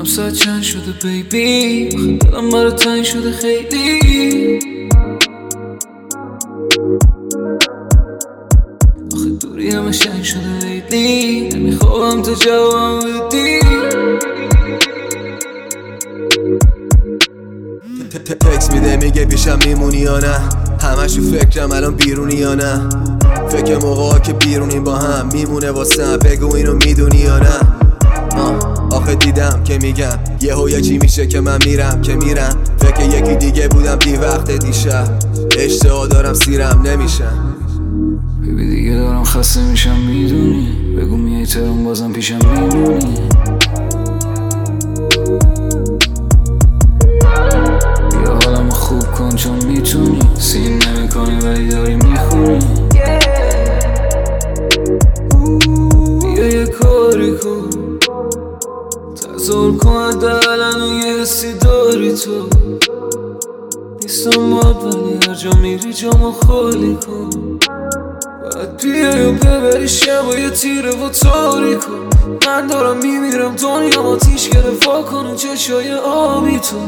ساعت چند شده بیبی، آخه دلم برای تنگ شده خیلی. آخه دوری همه شنگ شده لیدی، نمیخوام تو جوابم بدی. تکس میده میگه پیشم میمونی یا نه، همش تو فکرم الان بیرونی یا نه. فکر موقعا که بیرونیم با هم میمونه واسم، بگو اینو میدونی یا نه. آخه دیدم که میگم یه چی میشه که من میرم که میرم. فکر یکی دیگه بودم دی وقت دیشب، اشتها دارم سیرم نمیشم. بیبی دیگه دارم خسته میشم میدونی، بگو میای ترم بازم پیشم میمونی. بیا حالمو خوب کن چون میتونی، سین نمی کنی ولی داری میخونی. بیا یه کاری کن، تظاهر کن حداقل یه حسی داری تو. نیستم باد ولی هر جا میری جامو خالی کن. باید بیای و ببری شب و یه تیره و تاریک کن. من دارم میمیرم دنیا آتیش گرفت، وا کن اون چشای آبی تو.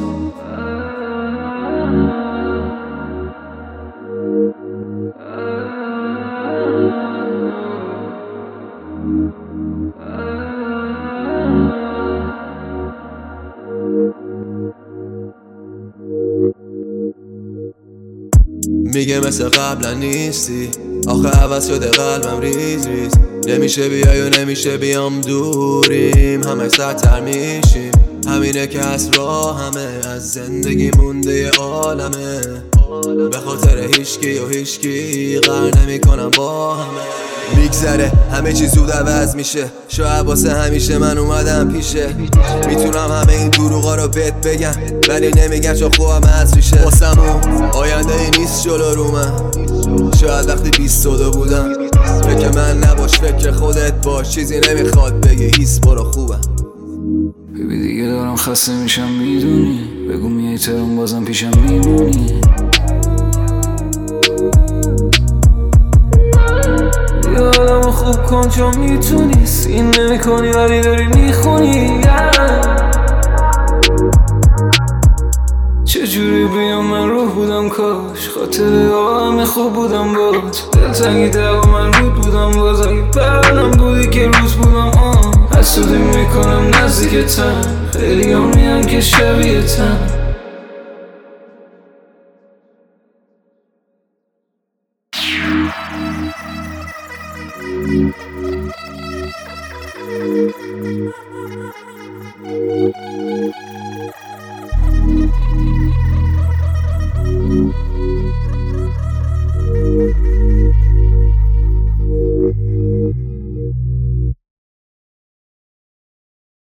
میگه مثل قبلا نیستی، آخه عوض شده قلبم ریز ریز. نمیشه بیای و نمیشه بیام، دوریم همه سرتر میشیم. همینه که از راه همه از زندگی مونده ی عالمه. به خاطر هیچکی و هیچکی قرار نمیکنم با همه. میگذره همه چی زود عوض میشه، شاید واسه همیشه من اومدم پیشه. میتونم همه این دروغا رو بهت بگم ولی نمیگم چون خوبم از ریشه. واسمون آینده ای نیست جلو رو من، شاید وقتی 22 بودم. فکر من نباش فکر خودت باش، چیزی نمیخواد بگی هیس برو خوبم. بیبی دیگه دارم خسته میشم میدونی، بگو میای ترم بازم پیشم میمونی. بیا حالمو خوب کن چون میتونی، سین نمی کنی ولی داری میخونی. چجوری بیام من روح بودم کاش، خاطره ها همه خوب بودم باد. دلتنگی دقا من رود بودم باز، اگه برنم بودی که روز بودم حسودی میکنم نزدیکتم، خیلی هم میان که شبیه تن.